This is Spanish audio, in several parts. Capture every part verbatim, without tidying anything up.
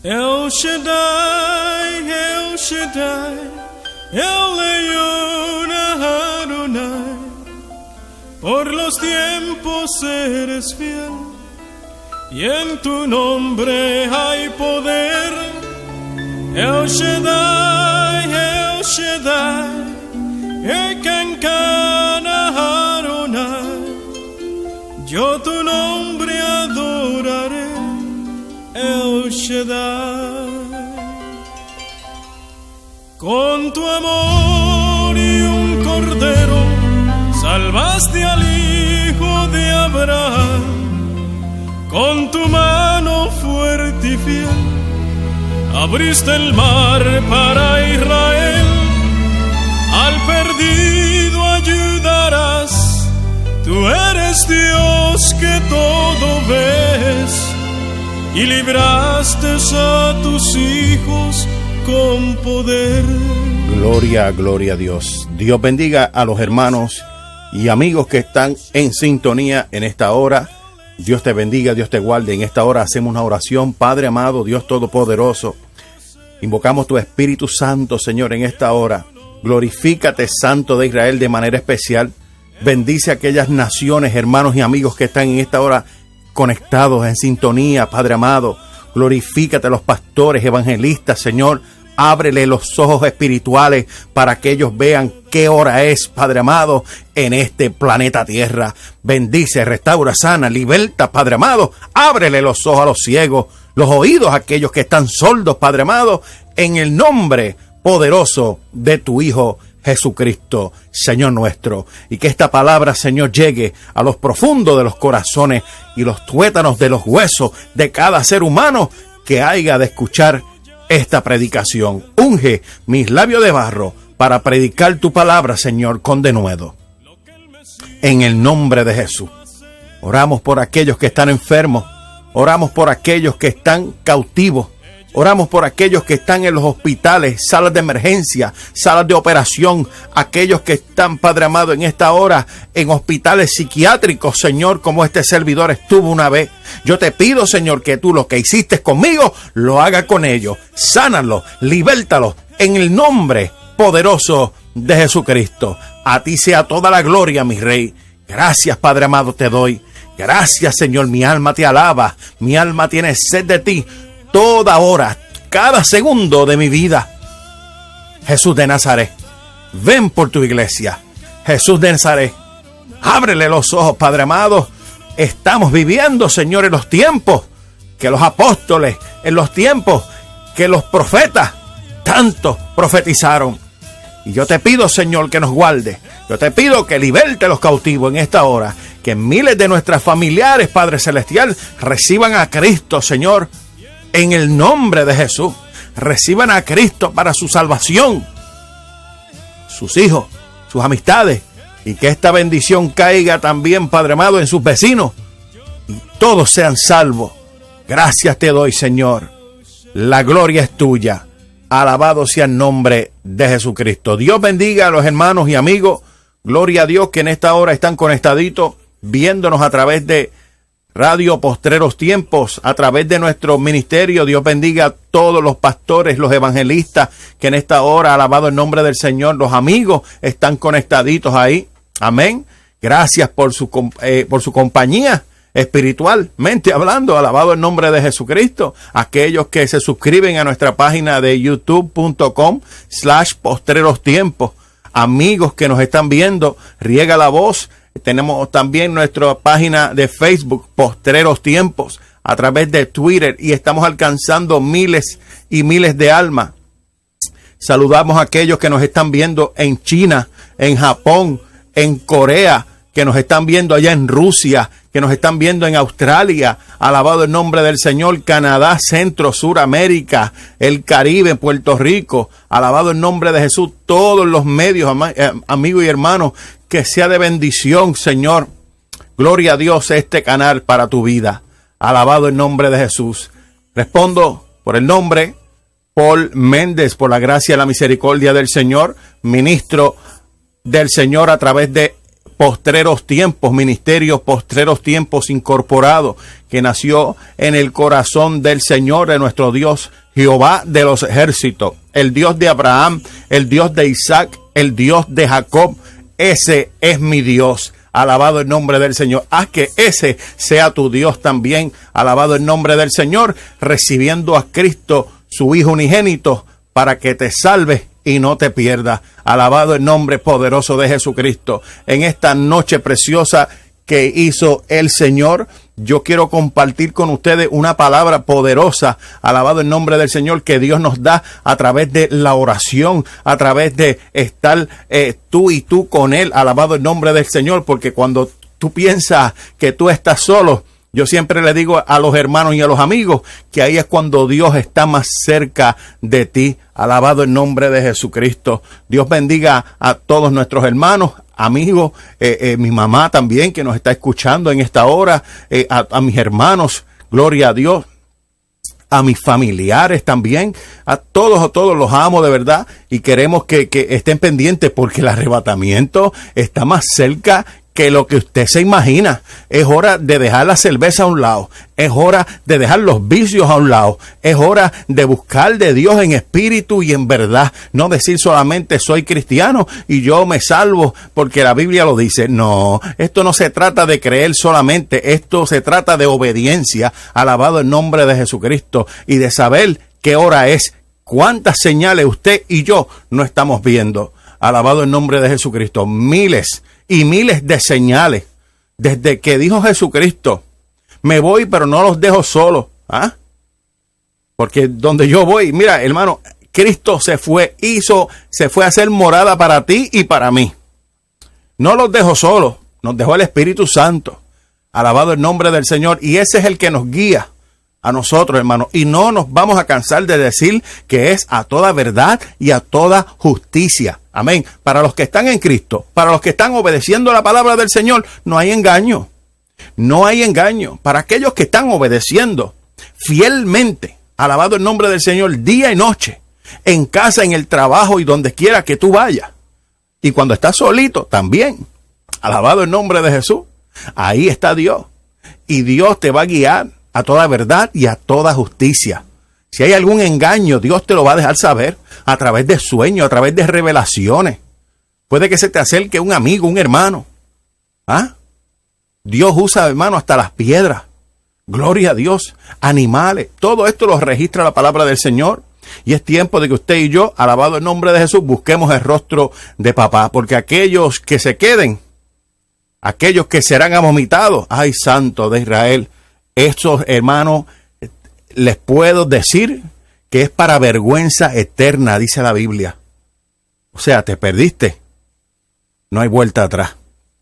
El Shaddai, El Shaddai, El Elyon Adonai, por los tiempos eres fiel, y en tu nombre hay poder. El Shaddai, El Shaddai, Ekankana Adonai, yo tu nombre adoraré, El Shaddai. Con tu amor y un cordero salvaste al hijo de Abraham. Con tu mano fuerte y fiel abriste el mar para Israel. Al perdido ayudarás, tú eres Dios que todo ves, y libraste a tus hijos con poder. Gloria, gloria a Dios. Dios bendiga a los hermanos y amigos que están en sintonía en esta hora. Dios te bendiga, Dios te guarde. En esta hora hacemos una oración. Padre amado, Dios todopoderoso, invocamos tu Espíritu Santo, Señor, en esta hora. Glorifícate, Santo de Israel, de manera especial. Bendice a aquellas naciones, hermanos y amigos que están en esta hora conectados, en sintonía, Padre amado. Glorifícate a los pastores, evangelistas, Señor. Ábrele los ojos espirituales para que ellos vean qué hora es, Padre amado, en este planeta Tierra. Bendice, restaura, sana, liberta, Padre amado. Ábrele los ojos a los ciegos, los oídos a aquellos que están sordos, Padre amado, en el nombre poderoso de tu Hijo Jesucristo, Señor nuestro. Y que esta palabra, Señor, llegue a los profundos de los corazones y los tuétanos de los huesos de cada ser humano que haya de escuchar esta predicación. Unge mis labios de barro para predicar tu palabra, Señor, con denuedo. En el nombre de Jesús. Oramos por aquellos que están enfermos. Oramos por aquellos que están cautivos. Oramos por aquellos que están en los hospitales, salas de emergencia, salas de operación, aquellos que están, Padre amado, en esta hora en hospitales psiquiátricos, Señor, como este servidor estuvo una vez. Yo te pido, Señor, que tú lo que hiciste conmigo, lo hagas con ellos. Sánalos, libértalos, en el nombre poderoso de Jesucristo. A ti sea toda la gloria, mi Rey. Gracias, Padre amado, te doy. Gracias, Señor, mi alma te alaba. Mi alma tiene sed de ti. Toda hora, cada segundo de mi vida. Jesús de Nazaret, ven por tu iglesia. Jesús de Nazaret, ábrele los ojos, Padre amado. Estamos viviendo, Señor, en los tiempos que los apóstoles, en los tiempos que los profetas tanto profetizaron. Y yo te pido, Señor, que nos guarde. Yo te pido que liberte a los cautivos en esta hora. Que miles de nuestras familiares, Padre Celestial, reciban a Cristo, Señor, en el nombre de Jesús. Reciban a Cristo para su salvación, sus hijos, sus amistades, y que esta bendición caiga también, Padre amado, en sus vecinos, y todos sean salvos. Gracias te doy, Señor. La gloria es tuya. Alabado sea el nombre de Jesucristo. Dios bendiga a los hermanos y amigos. Gloria a Dios que en esta hora están conectaditos, viéndonos a través de Radio Postreros Tiempos, a través de nuestro ministerio. Dios bendiga a todos los pastores, los evangelistas que en esta hora, alabado el nombre del Señor, los amigos están conectaditos ahí. Amén. Gracias por su, eh, por su compañía espiritualmente hablando. Alabado el nombre de Jesucristo. Aquellos que se suscriben a nuestra página de youtube punto com slash postreros tiempos. Amigos que nos están viendo, riega la voz. Tenemos también nuestra página de Facebook, Postreros Tiempos, a través de Twitter, y estamos alcanzando miles y miles de almas. Saludamos a aquellos que nos están viendo en China, en Japón, en Corea, que nos están viendo allá en Rusia, que nos están viendo en Australia. Alabado el nombre del Señor. Canadá, Centro, Suramérica, el Caribe, Puerto Rico. Alabado el nombre de Jesús. Todos los medios, am- eh, amigos y hermanos, que sea de bendición, Señor. Gloria a Dios este canal para tu vida. Alabado el nombre de Jesús. Respondo por el nombre Paul Méndez, por la gracia y la misericordia del Señor, ministro del Señor a través de Postreros Tiempos, Ministerio Postreros Tiempos Incorporado, que nació en el corazón del Señor, de nuestro Dios, Jehová de los ejércitos, el Dios de Abraham, el Dios de Isaac, el Dios de Jacob. Ese es mi Dios. Alabado el nombre del Señor. Haz que ese sea tu Dios también. Alabado el nombre del Señor, recibiendo a Cristo, su Hijo unigénito, para que te salve y no te pierdas. Alabado el nombre poderoso de Jesucristo. En esta noche preciosa que hizo el Señor, yo quiero compartir con ustedes una palabra poderosa. Alabado el nombre del Señor, que Dios nos da a través de la oración, a través de estar eh, tú y tú con Él. Alabado el nombre del Señor, porque cuando tú piensas que tú estás solo, yo siempre le digo a los hermanos y a los amigos que ahí es cuando Dios está más cerca de ti. Alabado el nombre de Jesucristo. Dios bendiga a todos nuestros hermanos, amigos, eh, eh, mi mamá también que nos está escuchando en esta hora, eh, a, a mis hermanos, gloria a Dios, a mis familiares también, a todos, a todos los amo de verdad y queremos que, que estén pendientes porque el arrebatamiento está más cerca que lo que usted se imagina. Es hora de dejar la cerveza a un lado. Es hora de dejar los vicios a un lado. Es hora de buscar de Dios en espíritu y en verdad. No decir solamente soy cristiano y yo me salvo porque la Biblia lo dice. No, esto no se trata de creer solamente. Esto se trata de obediencia. Alabado el nombre de Jesucristo y de saber qué hora es. Cuántas señales usted y yo no estamos viendo. Alabado el nombre de Jesucristo. Miles y miles de señales. Desde que dijo Jesucristo, me voy pero no los dejo solos. ¿Ah? Porque donde yo voy, mira hermano, Cristo se fue, hizo, se fue a hacer morada para ti y para mí. No los dejo solos, nos dejó el Espíritu Santo. Alabado el nombre del Señor. Y ese es el que nos guía a nosotros, hermanos. Y no nos vamos a cansar de decir que es a toda verdad y a toda justicia. Amén. Para los que están en Cristo, para los que están obedeciendo la palabra del Señor, no hay engaño. No hay engaño. Para aquellos que están obedeciendo fielmente, alabado el nombre del Señor, día y noche, en casa, en el trabajo y donde quiera que tú vayas. Y cuando estás solito, también. Alabado el nombre de Jesús. Ahí está Dios. Y Dios te va a guiar a toda verdad y a toda justicia. Si hay algún engaño, Dios te lo va a dejar saber a través de sueños, a través de revelaciones. Puede que se te acerque un amigo, un hermano. ¿Ah? Dios usa, hermano, hasta las piedras. Gloria a Dios. Animales. Todo esto lo registra la palabra del Señor. Y es tiempo de que usted y yo, alabado el nombre de Jesús, busquemos el rostro de papá. Porque aquellos que se queden, aquellos que serán vomitados, ay, santo de Israel, estos hermanos, les puedo decir que es para vergüenza eterna, dice la Biblia. O sea, te perdiste. No hay vuelta atrás.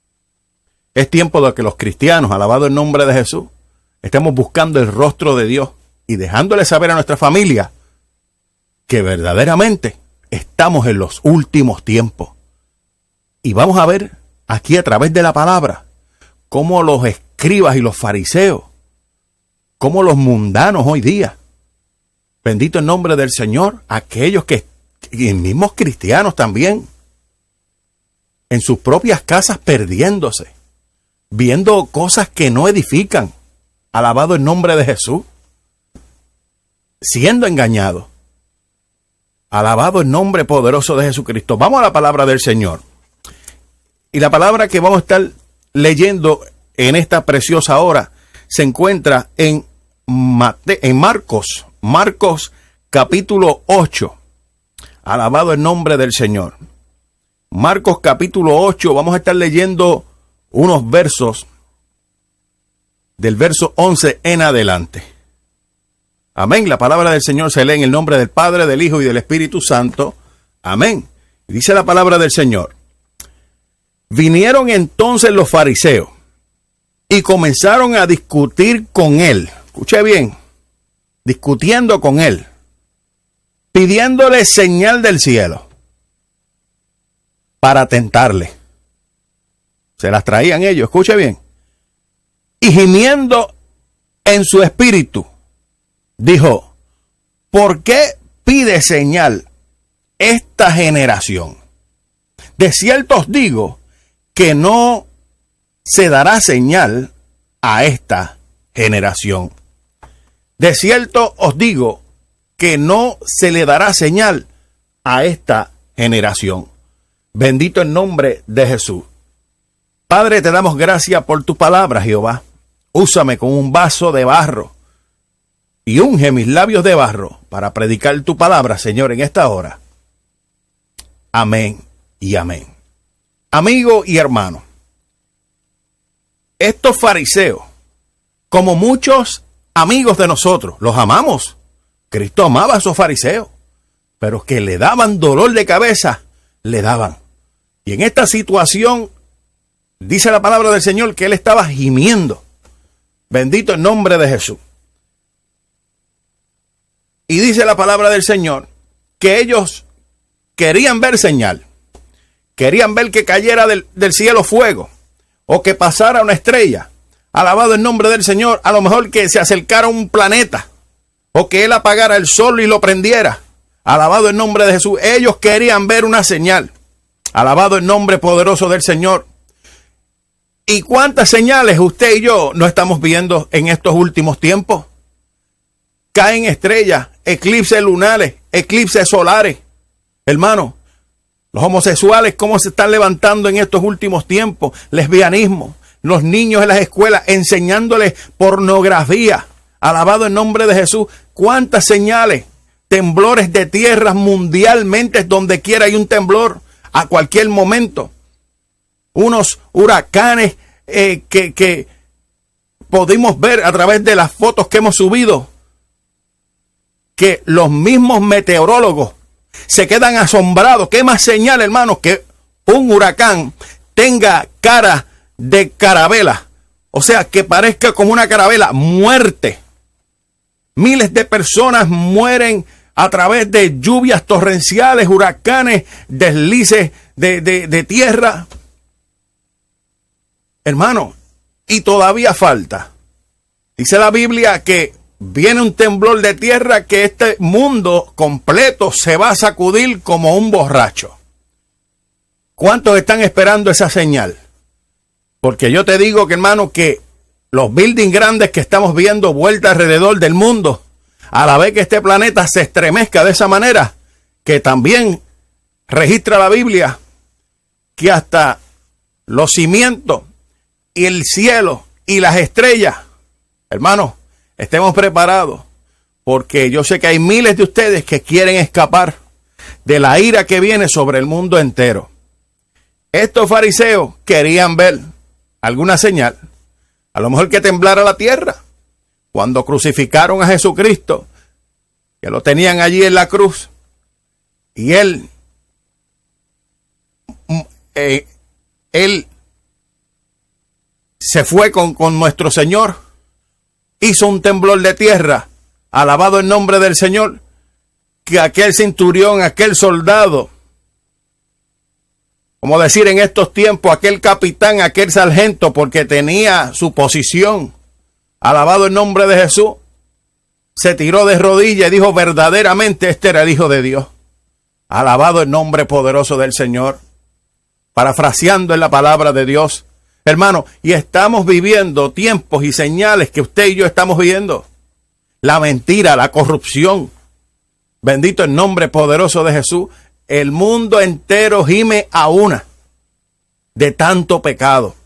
Es tiempo de que los cristianos, alabado el nombre de Jesús, estemos buscando el rostro de Dios y dejándole saber a nuestra familia que verdaderamente estamos en los últimos tiempos. Y vamos a ver aquí a través de la palabra cómo los escribas y los fariseos, como los mundanos hoy día, bendito el nombre del Señor, aquellos que, y mismos cristianos también, en sus propias casas perdiéndose, viendo cosas que no edifican, alabado el nombre de Jesús, siendo engañados, alabado el nombre poderoso de Jesucristo. Vamos a la palabra del Señor. Y la palabra que vamos a estar leyendo en esta preciosa hora se encuentra en, Mate, en Marcos, Marcos capítulo ocho. Alabado el nombre del Señor. Marcos capítulo ocho, vamos a estar leyendo unos versos del verso once en adelante. Amén. La palabra del Señor se lee en el nombre del Padre, del Hijo y del Espíritu Santo. Amén. Y dice la palabra del Señor. Vinieron entonces los fariseos y comenzaron a discutir con él. Escuche bien, discutiendo con él, pidiéndole señal del cielo para tentarle. Se las traían ellos, escuche bien. Y gimiendo en su espíritu, dijo, ¿por qué pide señal esta generación? De cierto os digo que no se dará señal a esta generación. De cierto os digo que no se le dará señal a esta generación. Bendito el nombre de Jesús. Padre, te damos gracias por tu palabra, Jehová. Úsame con un vaso de barro y unge mis labios de barro para predicar tu palabra, Señor, en esta hora. Amén y amén. Amigo y hermano, estos fariseos, como muchos amigos de nosotros, los amamos. Cristo amaba a esos fariseos, pero que le daban dolor de cabeza, le daban. Y en esta situación, dice la palabra del Señor que él estaba gimiendo. Bendito el nombre de Jesús. Y dice la palabra del Señor que ellos querían ver señal. Querían ver que cayera del, del cielo fuego o que pasara una estrella. Alabado el nombre del Señor. A lo mejor que se acercara un planeta o que él apagara el sol y lo prendiera. Alabado el nombre de Jesús. Ellos querían ver una señal. Alabado el nombre poderoso del Señor. ¿Y cuántas señales usted y yo no estamos viendo en estos últimos tiempos? Caen estrellas, eclipses lunares, eclipses solares. Hermano, los homosexuales, cómo se están levantando en estos últimos tiempos. Lesbianismo. Los niños en las escuelas enseñándoles pornografía. Alabado el nombre de Jesús. ¿Cuántas señales? Temblores de tierras mundialmente, donde quiera hay un temblor a cualquier momento. Unos huracanes eh, que, que pudimos ver a través de las fotos que hemos subido, que los mismos meteorólogos se quedan asombrados. ¿Qué más señal, hermanos, que un huracán tenga cara de carabela? O sea, que parezca como una carabela. Muerte. Miles de personas mueren a través de lluvias torrenciales, huracanes, deslices de, de, de tierra. Hermano, y todavía falta. Dice la Biblia que viene un temblor de tierra que este mundo completo se va a sacudir como un borracho. ¿Cuántos están esperando esa señal? Porque yo te digo que, hermano, que los buildings grandes que estamos viendo vuelta alrededor del mundo, a la vez que este planeta se estremezca de esa manera, que también registra la Biblia que hasta los cimientos y el cielo y las estrellas, hermanos, estemos preparados, porque yo sé que hay miles de ustedes que quieren escapar de la ira que viene sobre el mundo entero. Estos fariseos querían ver alguna señal, a lo mejor que temblara la tierra. Cuando crucificaron a Jesucristo, que lo tenían allí en la cruz, y él, eh, él se fue con, con nuestro Señor, hizo un temblor de tierra, alabado el nombre del Señor, que aquel centurión, aquel soldado, como decir en estos tiempos, aquel capitán, aquel sargento, porque tenía su posición, alabado el nombre de Jesús, se tiró de rodillas y dijo, verdaderamente este era el Hijo de Dios. Alabado el nombre poderoso del Señor. Parafraseando en la palabra de Dios. Hermano, y estamos viviendo tiempos y señales que usted y yo estamos viendo. La mentira, la corrupción. Bendito el nombre poderoso de Jesús. El mundo entero gime a una de tanto pecado.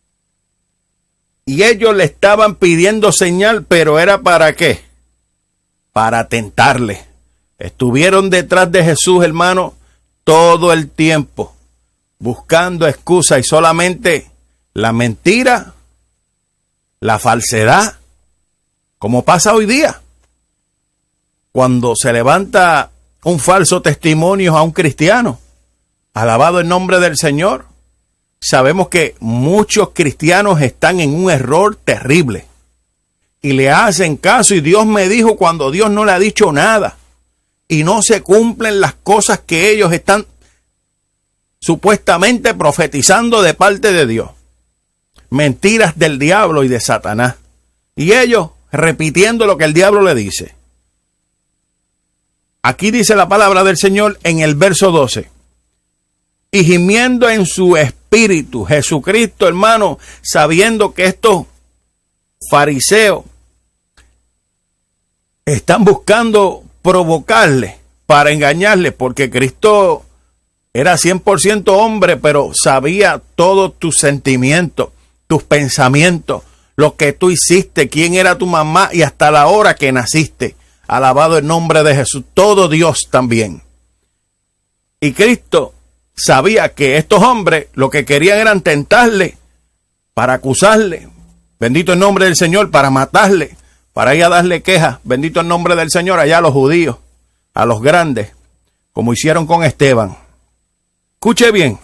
Y ellos le estaban pidiendo señal, pero ¿era para qué? Para tentarle. Estuvieron detrás de Jesús, hermano, todo el tiempo, buscando excusa, y solamente la mentira, la falsedad, como pasa hoy día. Cuando se levanta un falso testimonio a un cristiano, alabado el nombre del Señor, sabemos que muchos cristianos están en un error terrible y le hacen caso, y Dios me dijo cuando Dios no le ha dicho nada, y no se cumplen las cosas que ellos están supuestamente profetizando de parte de Dios. Mentiras del diablo y de Satanás, y ellos repitiendo lo que el diablo le dice. Aquí dice la palabra del Señor en el verso doce. y gimiendo en su espíritu. Jesucristo, hermano, sabiendo que estos fariseos están buscando provocarle para engañarle, porque Cristo era cien por ciento hombre, pero sabía todos tus sentimientos, tus pensamientos, lo que tú hiciste, quién era tu mamá y hasta la hora que naciste. Alabado el nombre de Jesús, todo Dios también. Y Cristo sabía que estos hombres lo que querían era tentarle para acusarle, bendito el nombre del Señor, para matarle, para ir a darle quejas, bendito el nombre del Señor, allá a los judíos, a los grandes, como hicieron con Esteban. Escuche bien,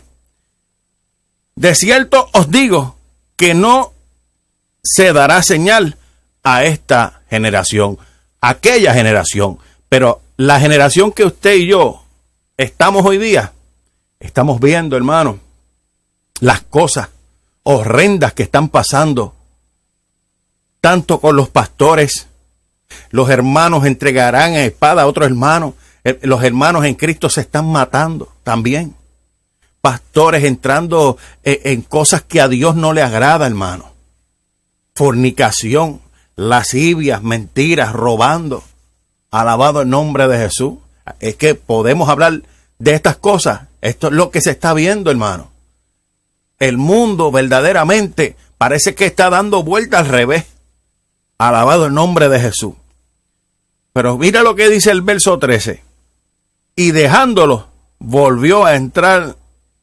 de cierto os digo que no se dará señal a esta generación, aquella generación, pero la generación que usted y yo estamos hoy día, estamos viendo, hermano, las cosas horrendas que están pasando, tanto con los pastores. Los hermanos entregarán a espada a otros hermanos. Los hermanos en Cristo se están matando también. Pastores entrando en cosas que a Dios no le agrada, hermano. Fornicación, lascivias, mentiras, robando. Alabado el nombre de Jesús. Es que podemos hablar de estas cosas. Esto es lo que se está viendo, hermano. El mundo verdaderamente parece que está dando vuelta al revés. Alabado el nombre de Jesús. Pero mira lo que dice el verso trece. Y dejándolo, volvió a entrar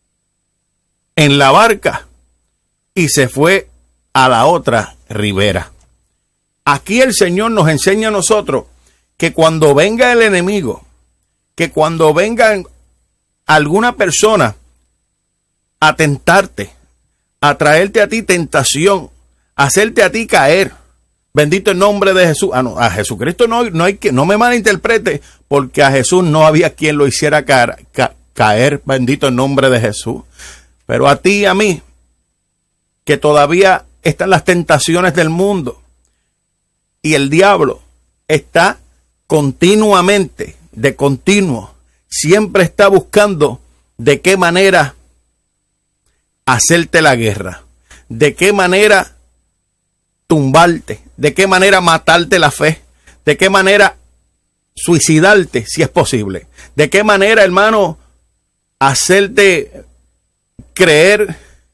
en la barca y se fue a la otra ribera. Aquí el Señor nos enseña a nosotros que cuando venga el enemigo, que cuando venga alguna persona a tentarte, a traerte a ti tentación, a hacerte a ti caer, bendito el nombre de Jesús. Ah, no, a Jesucristo no, no hay que, no me malinterprete, porque a Jesús no había quien lo hiciera caer, ca, caer, bendito el nombre de Jesús. Pero a ti y a mí, que todavía están las tentaciones del mundo, y el diablo está continuamente, de continuo, siempre está buscando de qué manera hacerte la guerra, de qué manera tumbarte, de qué manera matarte la fe, de qué manera suicidarte si es posible, de qué manera, hermano, hacerte creer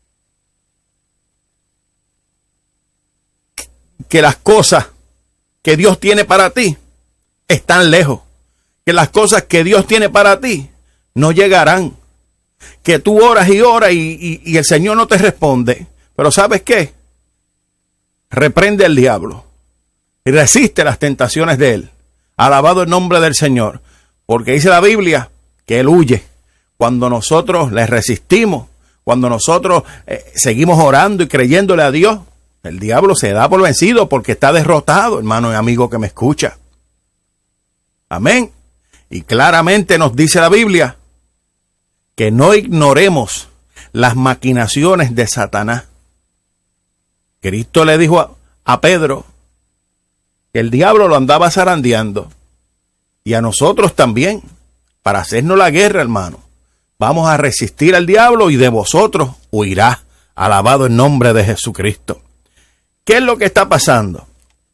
que las cosas que Dios tiene para ti están lejos, que las cosas que Dios tiene para ti no llegarán, que tú oras y oras y, y, y el Señor no te responde. Pero ¿sabes qué? Reprende al diablo y resiste las tentaciones de él. Alabado el nombre del Señor, porque dice la Biblia que él huye cuando nosotros le resistimos, cuando nosotros eh, seguimos orando y creyéndole a Dios. El diablo se da por vencido porque está derrotado, hermano y amigo que me escucha. Amén. Y claramente nos dice la Biblia que no ignoremos las maquinaciones de Satanás. Cristo le dijo a, a Pedro que el diablo lo andaba zarandeando. Y a nosotros también, para hacernos la guerra, hermano. Vamos a resistir al diablo y de vosotros huirá. Alabado el nombre de Jesucristo. ¿Qué es lo que está pasando?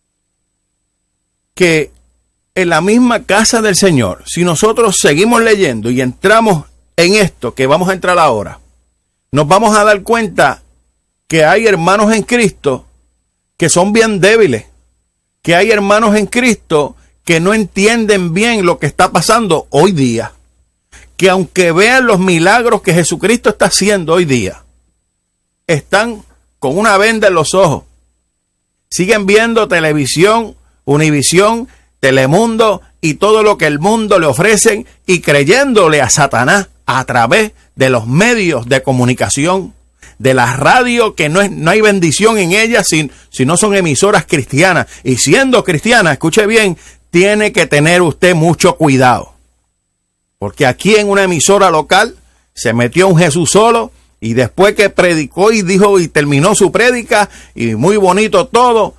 Que en la misma casa del Señor, si nosotros seguimos leyendo y entramos en esto que vamos a entrar ahora, nos vamos a dar cuenta que hay hermanos en Cristo que son bien débiles, que hay hermanos en Cristo que no entienden bien lo que está pasando hoy día, que aunque vean los milagros que Jesucristo está haciendo hoy día, están con una venda en los ojos, siguen viendo televisión, Univisión, Telemundo y todo lo que el mundo le ofrecen y creyéndole a Satanás a través de los medios de comunicación, de la radio, que no, es, no hay bendición en ellas si, si no son emisoras cristianas. Y siendo cristiana, escuche bien, tiene que tener usted mucho cuidado. Porque aquí en una emisora local se metió un Jesús solo y después que predicó y dijo y terminó su prédica y muy bonito todo,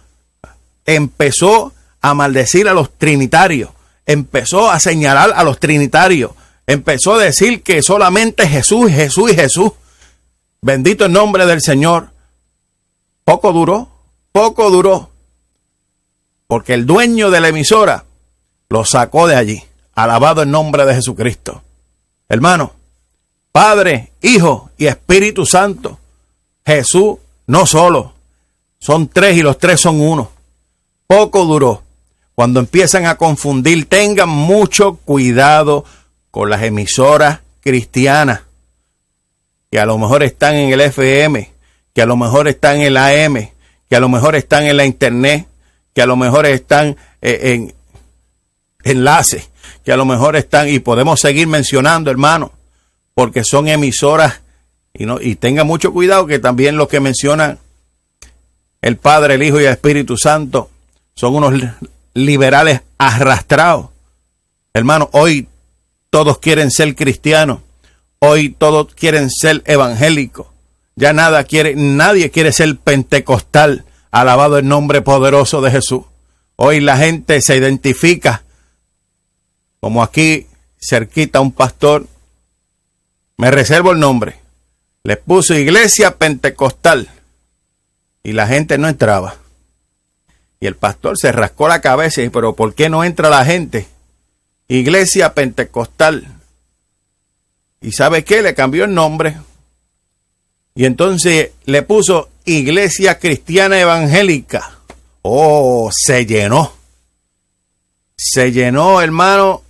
empezó a maldecir a los trinitarios, empezó a señalar a los trinitarios. empezó a decir que solamente Jesús, Jesús y Jesús. Bendito el nombre del Señor. Poco duró, poco duró. Porque el dueño de la emisora lo sacó de allí. Alabado el nombre de Jesucristo. Hermano, Padre, Hijo y Espíritu Santo. Jesús no solo. Son tres y los tres son uno. Poco duró. Cuando empiezan a confundir, tengan mucho cuidado con las emisoras cristianas. Que a lo mejor están en el F M, que a lo mejor están en el A M, que a lo mejor están en la internet, que a lo mejor están en enlaces, que a lo mejor están, y podemos seguir mencionando, hermano, porque son emisoras, y, no, y tenga mucho cuidado que también los que mencionan el Padre, el Hijo y el Espíritu Santo son unos liberales arrastrados. Hermano, hoy todos quieren ser cristianos. Hoy todos quieren ser evangélicos. Ya nada quiere, nadie quiere ser pentecostal. Alabado el nombre poderoso de Jesús. Hoy la gente se identifica, como aquí cerquita un pastor, me reservo el nombre, le puso iglesia pentecostal y la gente no entraba. Y el pastor se rascó la cabeza y dijo, pero ¿por qué no entra la gente? Iglesia pentecostal. ¿Y sabe qué? Le cambió el nombre. Y entonces le puso Iglesia Cristiana Evangélica. Oh, se llenó. Se llenó, hermano,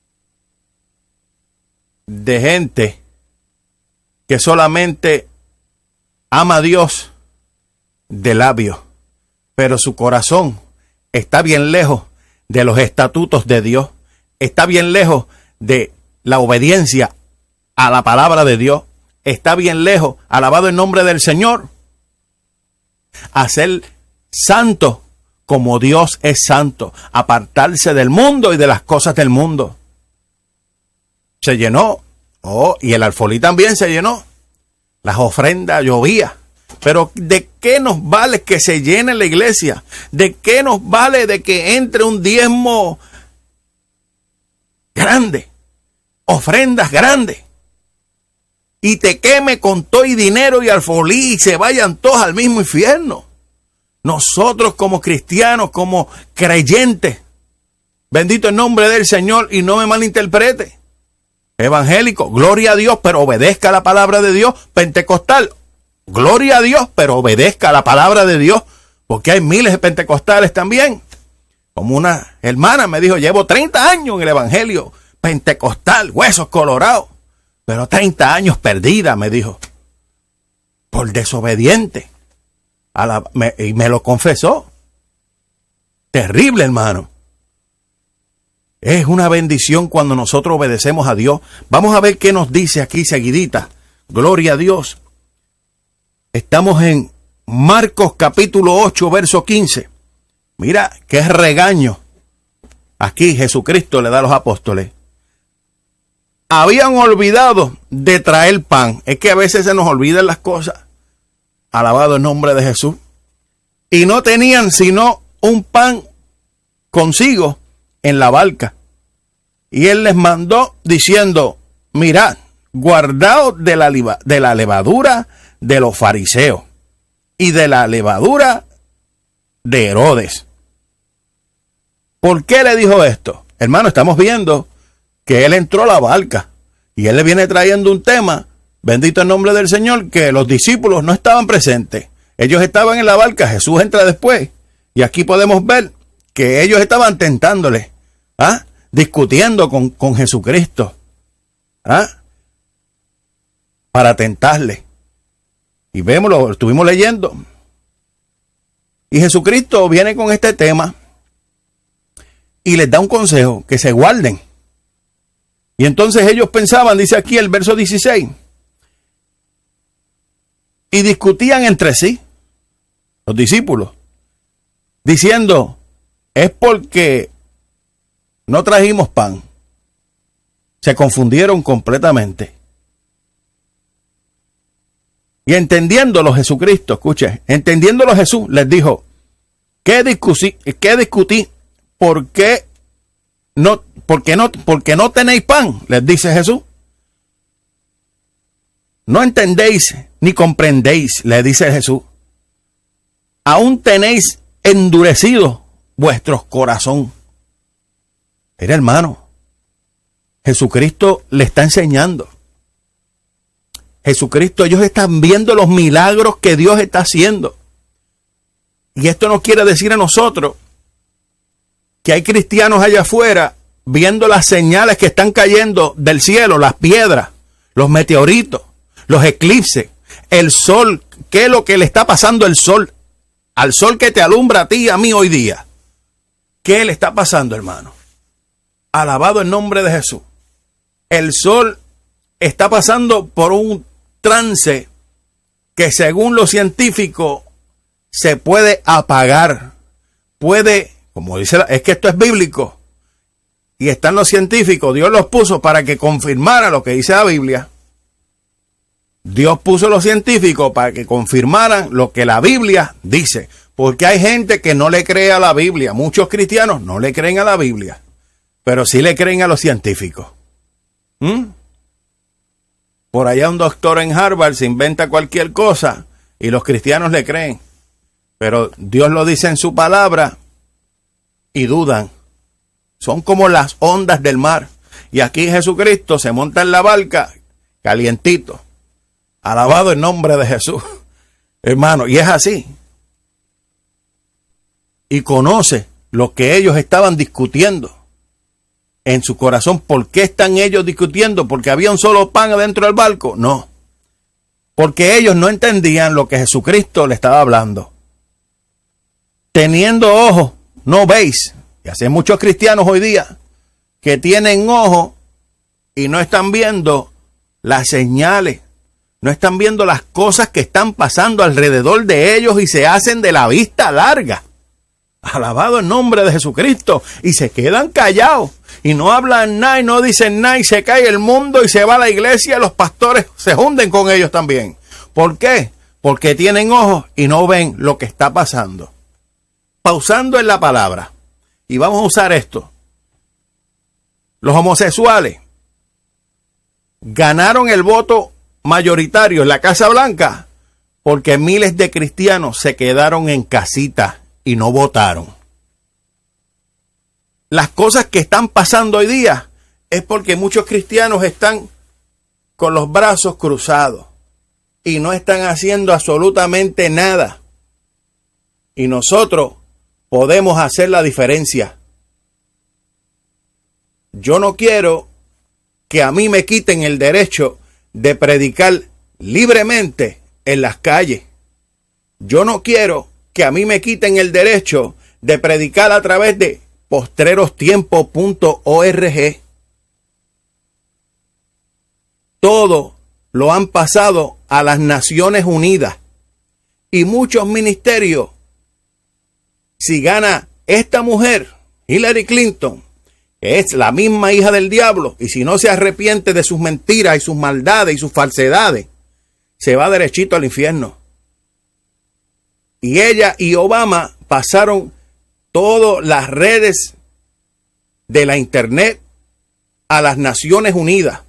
de gente que solamente ama a Dios de labios, pero su corazón está bien lejos de los estatutos de Dios. Está bien lejos de la obediencia a la palabra de Dios. Está bien lejos, alabado el nombre del Señor, a ser santo como Dios es santo, apartarse del mundo y de las cosas del mundo. Se llenó, oh, y el alfolí también se llenó. Las ofrendas llovía. Pero ¿de qué nos vale que se llene la iglesia? ¿De qué nos vale de que entre un diezmo grande, ofrendas grandes, y te queme con todo y dinero y alfolí y se vayan todos al mismo infierno? Nosotros como cristianos, como creyentes, bendito el nombre del Señor, y no me malinterprete, evangélico, gloria a Dios, pero obedezca la palabra de Dios. Pentecostal, gloria a Dios, pero obedezca la palabra de Dios, porque hay miles de pentecostales también. Como una hermana me dijo, llevo treinta años en el evangelio pentecostal, huesos colorados, pero treinta años perdida, me dijo, por desobediente. A la, me, y me lo confesó. Terrible, hermano. Es una bendición cuando nosotros obedecemos a Dios. Vamos a ver qué nos dice aquí seguidita. Gloria a Dios. Estamos en Marcos capítulo ocho, verso quince. Mira qué regaño aquí Jesucristo le da a los apóstoles. Habían olvidado de traer pan. Es que a veces se nos olvidan las cosas. Alabado el nombre de Jesús. Y no tenían sino un pan consigo en la barca. Y él les mandó diciendo, mirad, guardaos de la, de la levadura de los fariseos y de la levadura de Herodes. ¿Por qué le dijo esto? Hermano, estamos viendo que él entró a la barca y él le viene trayendo un tema, bendito el nombre del Señor, que los discípulos no estaban presentes. Ellos estaban en la barca, Jesús entra después. Y aquí podemos ver que ellos estaban tentándole, ¿ah? discutiendo con, con Jesucristo, ¿ah? para tentarle. Y vemos, lo estuvimos leyendo. Y Jesucristo viene con este tema y les da un consejo, que se guarden. Y entonces ellos pensaban, dice aquí el verso dieciséis, y discutían entre sí, los discípulos, diciendo, es porque no trajimos pan. Se confundieron completamente. Y entendiéndolo Jesucristo, escuche, entendiéndolo Jesús, les dijo, ¿qué discutí? ¿Qué discutí? ¿Por qué no, porque no, porque no tenéis pan, les dice Jesús. No entendéis ni comprendéis, le dice Jesús. Aún tenéis endurecido vuestros corazón. Mira, hermano, Jesucristo le está enseñando. Jesucristo, ellos están viendo los milagros que Dios está haciendo. Y esto no quiere decir a nosotros que hay cristianos allá afuera viendo las señales que están cayendo del cielo, las piedras, los meteoritos, los eclipses, el sol. ¿Qué es lo que le está pasando al sol? Al sol que te alumbra a ti y a mí hoy día. ¿Qué le está pasando, hermano? Alabado el nombre de Jesús. El sol está pasando por un trance que, según los científicos, se puede apagar. Puede, como dice, la, es que esto es bíblico. Y están los científicos, Dios los puso para que confirmara lo que dice la Biblia. Dios puso a los científicos para que confirmaran lo que la Biblia dice. Porque hay gente que no le cree a la Biblia. Muchos cristianos no le creen a la Biblia, pero sí le creen a los científicos. ¿Mm? Por allá un doctor en Harvard se inventa cualquier cosa y los cristianos le creen. Pero Dios lo dice en su palabra y dudan. Son como las ondas del mar. Y aquí Jesucristo se monta en la barca calientito. Alabado el nombre de Jesús, hermano. Y es así. Y conoce lo que ellos estaban discutiendo en su corazón. ¿Por qué están ellos discutiendo? ¿Porque había un solo pan adentro del barco? No. Porque ellos no entendían lo que Jesucristo le estaba hablando. Teniendo ojos, no veis. Y así hay muchos cristianos hoy día que tienen ojos y no están viendo las señales. No están viendo las cosas que están pasando alrededor de ellos y se hacen de la vista larga. Alabado el nombre de Jesucristo. Y se quedan callados. Y no hablan nada y no dicen nada. Y se cae el mundo y se va a la iglesia. Los pastores se hunden con ellos también. ¿Por qué? Porque tienen ojos y no ven lo que está pasando. Pausando en la palabra. Y vamos a usar esto. Los homosexuales ganaron el voto mayoritario en la Casa Blanca porque miles de cristianos se quedaron en casita y no votaron. Las cosas que están pasando hoy día es porque muchos cristianos están con los brazos cruzados y no están haciendo absolutamente nada. Y nosotros podemos hacer la diferencia. Yo no quiero que a mí me quiten el derecho de predicar libremente en las calles. Yo no quiero que a mí me quiten el derecho de predicar a través de postrerostiempos punto org. Todo lo han pasado a las Naciones Unidas. Y muchos ministerios, si gana esta mujer, Hillary Clinton, que es la misma hija del diablo, y si no se arrepiente de sus mentiras y sus maldades y sus falsedades, se va derechito al infierno. Y ella y Obama pasaron todas las redes de la internet a las Naciones Unidas.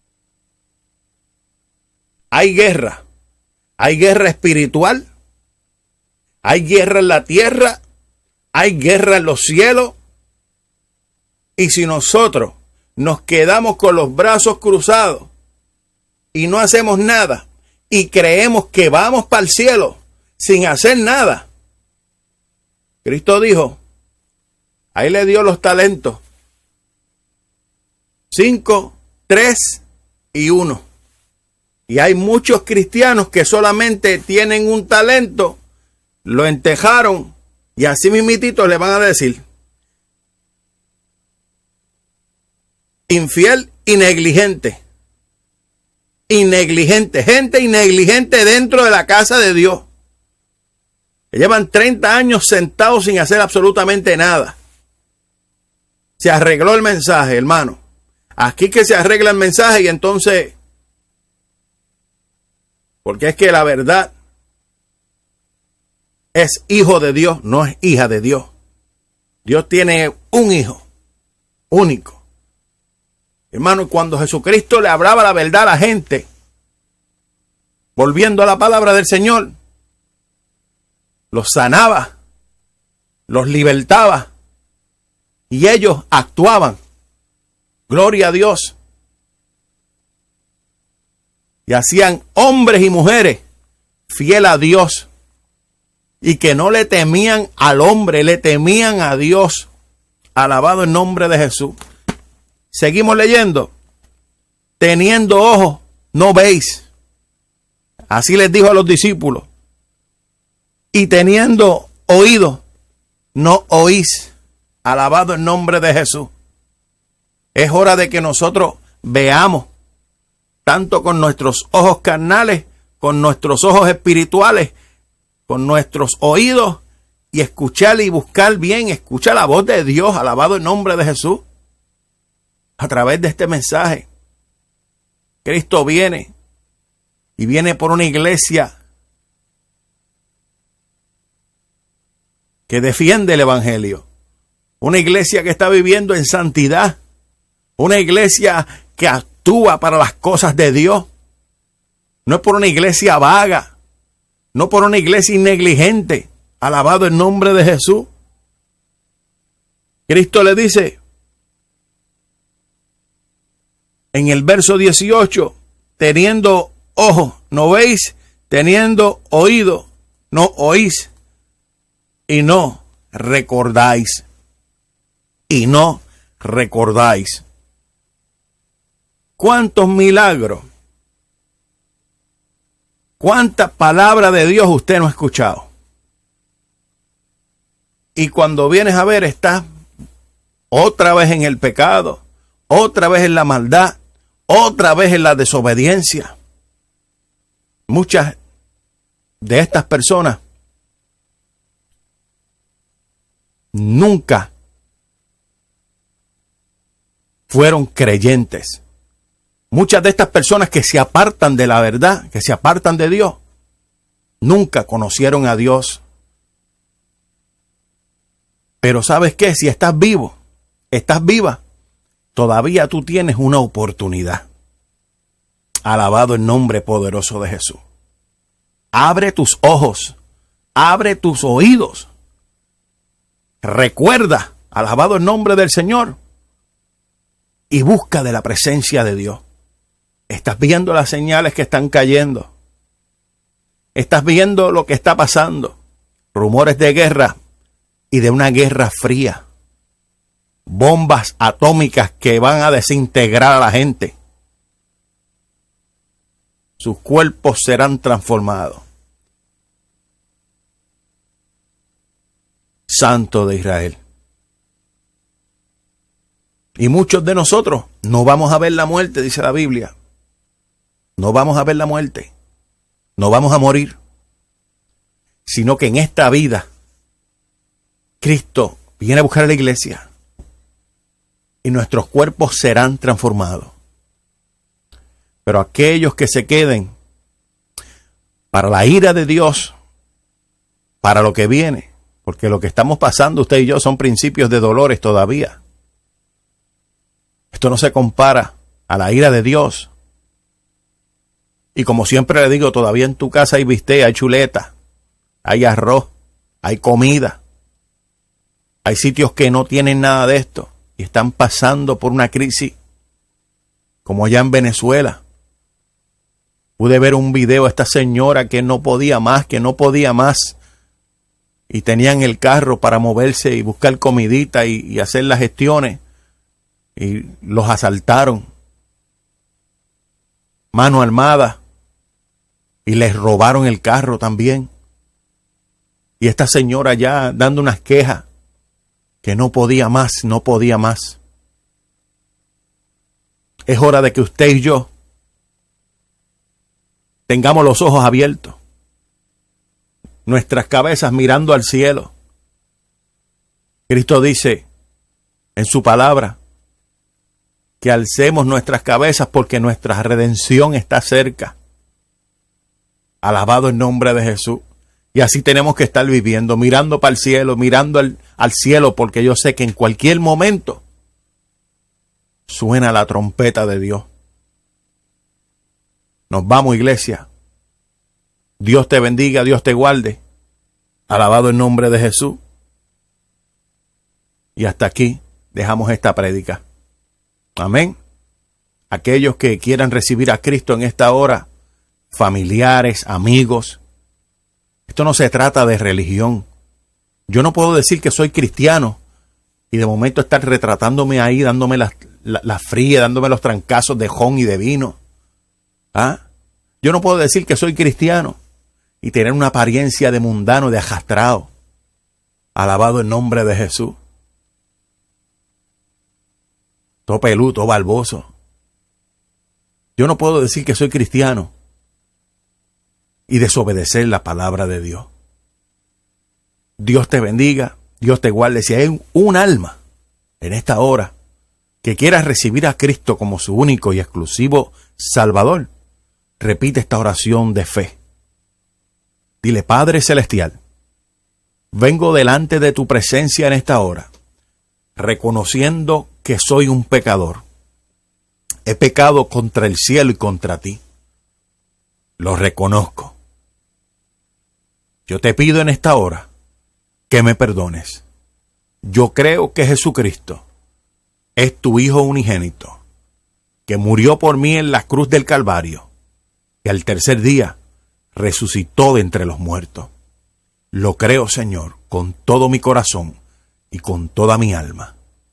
Hay guerra, hay guerra espiritual, hay guerra en la tierra, hay guerra en los cielos. Y si nosotros nos quedamos con los brazos cruzados y no hacemos nada y creemos que vamos para el cielo sin hacer nada, Cristo dijo, ahí le dio los talentos, cinco, tres y uno. Y hay muchos cristianos que solamente tienen un talento, lo entejaron y así mismitito le van a decir infiel y negligente. Y negligente, gente y negligente dentro de la casa de Dios. Que llevan treinta años sentados sin hacer absolutamente nada. Se arregló el mensaje, hermano. Aquí que se arregla el mensaje y entonces, porque es que la verdad es hijo de Dios, no es hija de Dios. Dios tiene un hijo único. Hermano, cuando Jesucristo le hablaba la verdad a la gente, volviendo a la palabra del Señor, los sanaba, los libertaba y ellos actuaban. Gloria a Dios. Y hacían hombres y mujeres fieles a Dios y que no le temían al hombre, le temían a Dios. Alabado el nombre de Jesús. Seguimos leyendo. Teniendo ojos, no veis. Así les dijo a los discípulos. Y teniendo oídos, no oís. Alabado el nombre de Jesús. Es hora de que nosotros veamos, tanto con nuestros ojos carnales, con nuestros ojos espirituales, con nuestros oídos, y escuchar y buscar bien, escuchar la voz de Dios, alabado el nombre de Jesús, a través de este mensaje. Cristo viene, y viene por una iglesia que defiende el evangelio, una iglesia que está viviendo en santidad, una iglesia que actúa para las cosas de Dios. No es por una iglesia vaga, no por una iglesia negligente. Alabado el nombre de Jesús. Cristo le dice en el verso dieciocho, teniendo ojos, no veis, teniendo oído, no oís, y no recordáis, y no recordáis. ¿Cuántos milagros? ¿Cuántas palabras de Dios usted no ha escuchado? Y cuando vienes a ver, estás otra vez en el pecado, otra vez en la maldad, otra vez en la desobediencia. Muchas de estas personas nunca fueron creyentes. Muchas de estas personas que se apartan de la verdad, que se apartan de Dios, nunca conocieron a Dios. Pero ¿sabes qué? Si estás vivo, estás viva, todavía tú tienes una oportunidad. Alabado el nombre poderoso de Jesús. Abre tus ojos, abre tus oídos. Recuerda, alabado el nombre del Señor, y busca de la presencia de Dios. Estás viendo las señales que están cayendo. Estás viendo lo que está pasando. Rumores de guerra y de una guerra fría. Bombas atómicas que van a desintegrar a la gente. Sus cuerpos serán transformados. Santo de Israel. Y muchos de nosotros no vamos a ver la muerte, dice la Biblia. No vamos a ver la muerte. No vamos a morir. Sino que en esta vida, Cristo viene a buscar a la iglesia. Y nuestros cuerpos serán transformados. Pero aquellos que se queden para la ira de Dios, para lo que viene, porque lo que estamos pasando usted y yo son principios de dolores todavía. Esto no se compara a la ira de Dios. Y como siempre le digo, todavía en tu casa hay bistec, hay chuleta, hay arroz, hay comida. Hay sitios que no tienen nada de esto y están pasando por una crisis como allá en Venezuela. Pude ver un video de esta señora que no podía más, que no podía más. Y tenían el carro para moverse y buscar comidita y, y hacer las gestiones. Y los asaltaron. Mano armada. Y les robaron el carro también. Y esta señora ya dando unas quejas. Que no podía más, no podía más. Es hora de que usted y yo tengamos los ojos abiertos, nuestras cabezas mirando al cielo. Cristo dice en su palabra que alcemos nuestras cabezas porque nuestra redención está cerca. Alabado el nombre de Jesús. Y así tenemos que estar viviendo, mirando para el cielo, mirando al, al cielo, porque yo sé que en cualquier momento suena la trompeta de Dios. Nos vamos, iglesia. Dios te bendiga, Dios te guarde. Alabado el nombre de Jesús. Y hasta aquí dejamos esta prédica. Amén. Aquellos que quieran recibir a Cristo en esta hora, familiares, amigos. Esto no se trata de religión. Yo no puedo decir que soy cristiano y de momento estar retratándome ahí, dándome la, la, la fría, dándome los trancazos de jon y de vino. ¿Ah? Yo no puedo decir que soy cristiano y tener una apariencia de mundano, de ajastrado. Alabado el nombre de Jesús. Todo peludo, todo barboso. Yo no puedo decir que soy cristiano y desobedecer la palabra de Dios. Dios te bendiga, Dios te guarde. Si hay un alma en esta hora que quiera recibir a Cristo como su único y exclusivo Salvador, repite esta oración de fe. Dile: Padre Celestial, vengo delante de tu presencia en esta hora, reconociendo que soy un pecador. He pecado contra el cielo y contra ti. Lo reconozco. Yo te pido en esta hora que me perdones. Yo creo que Jesucristo es tu Hijo unigénito, que murió por mí en la cruz del Calvario y al tercer día resucitó de entre los muertos. Lo creo, Señor, con todo mi corazón y con toda mi alma.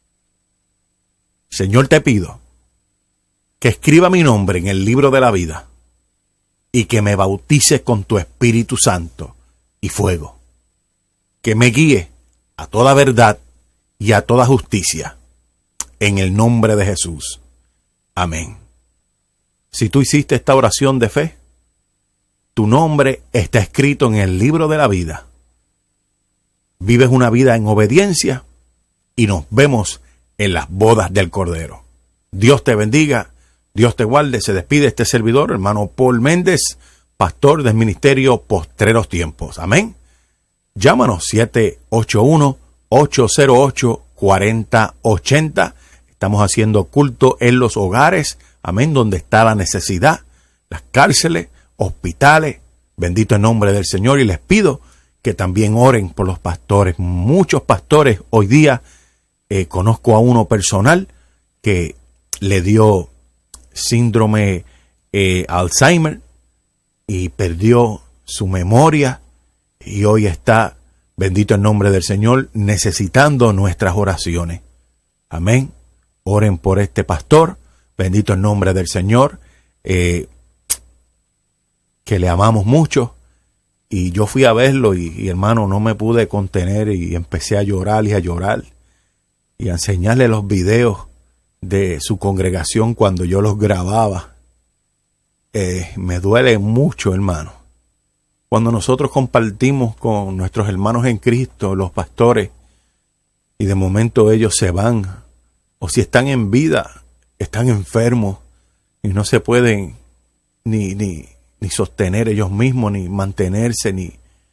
Señor, te pido que escriba mi nombre en el libro de la vida y que me bautices con tu Espíritu Santo y fuego, que me guíe a toda verdad y a toda justicia, en el nombre de Jesús. Amén. Si tú hiciste esta oración de fe, tu nombre está escrito en el libro de la vida. Vives una vida en obediencia y nos vemos en las bodas del Cordero. Dios te bendiga, Dios te guarde. Se despide este servidor, hermano Paul Méndez, pastor del ministerio Postreros Tiempos. Amén. Llámanos siete ocho uno, ocho cero ocho, cuatro cero ocho cero. Estamos haciendo culto en los hogares, amén, donde está la necesidad, las cárceles, hospitales. Bendito el nombre del Señor. Y les pido que también oren por los pastores. Muchos pastores hoy día, eh, conozco a uno personal que le dio síndrome eh, Alzheimer y perdió su memoria. Y hoy está, bendito el nombre del Señor, necesitando nuestras oraciones. Amén. Oren por este pastor. Bendito el nombre del Señor. Eh, que le amamos mucho. Y yo fui a verlo y, y hermano, no me pude contener y empecé a llorar y a llorar. Y a enseñarle los videos de su congregación cuando yo los grababa. Eh, me duele mucho, hermano. Cuando nosotros compartimos con nuestros hermanos en Cristo, los pastores, y de momento ellos se van, o si están en vida, están enfermos, y no se pueden ni, ni, ni sostener ellos mismos, ni mantenerse, ni...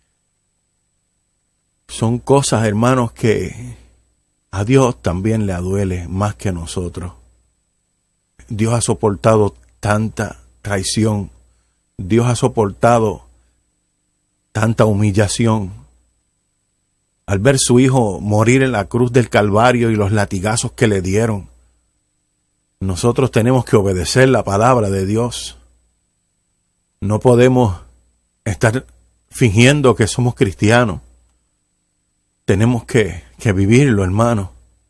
Son cosas, hermanos, que a Dios también le duele más que a nosotros. Dios ha soportado tanta traición, Dios ha soportado tanta humillación. Al ver su hijo morir en la cruz del Calvario y los latigazos que le dieron, nosotros tenemos que obedecer la palabra de Dios. No podemos estar fingiendo que somos cristianos. Tenemos que, que vivirlo, hermano.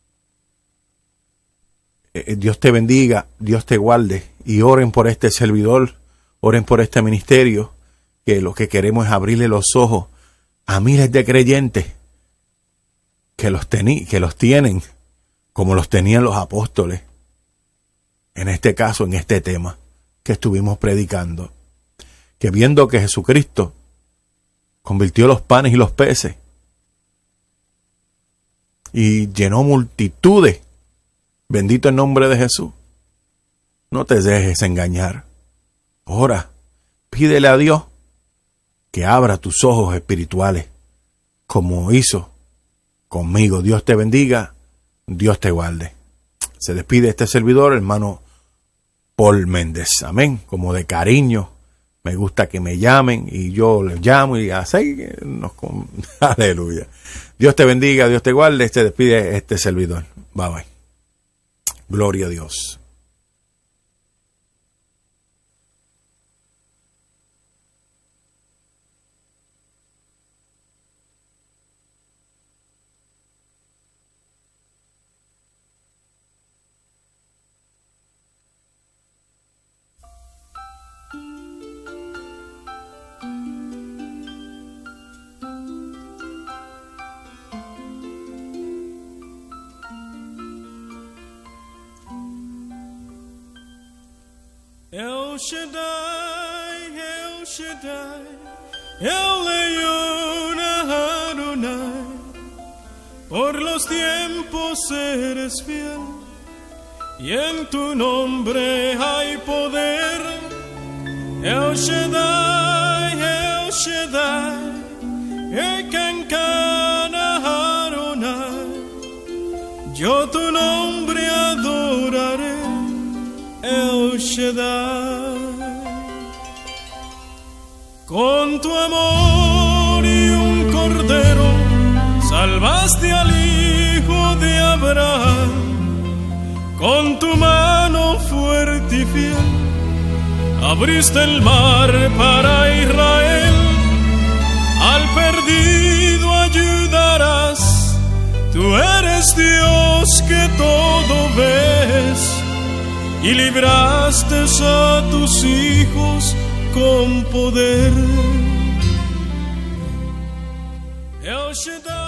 Eh, Dios te bendiga, Dios te guarde, y oren por este servidor, oren por este ministerio, que lo que queremos es abrirle los ojos a miles de creyentes que los, tení, que los tienen como los tenían los apóstoles. En este caso, en este tema que estuvimos predicando, que viendo que Jesucristo convirtió los panes y los peces y llenó multitudes, bendito el nombre de Jesús, no te dejes engañar. Ora, pídele a Dios que abra tus ojos espirituales, como hizo conmigo. Dios te bendiga, Dios te guarde. Se despide este servidor, hermano Paul Méndez. Amén. Como de cariño. Me gusta que me llamen y yo les llamo y así nos... Aleluya. Dios te bendiga, Dios te guarde. Se despide este servidor. Bye bye. Gloria a Dios. El Shaddai, El Shaddai, El Elyon Adonai, por los tiempos eres fiel, y en tu nombre hay poder. El Shaddai, El Shaddai, Ekankana Adonai, yo tu nombre adoraré. El Shaddai, con tu amor y un cordero salvaste al hijo de Abraham, con tu mano fuerte y fiel abriste el mar para Israel, al perdido ayudarás, tú eres Dios que todo ves, y libraste a tus hijos con poder. El Shaddai.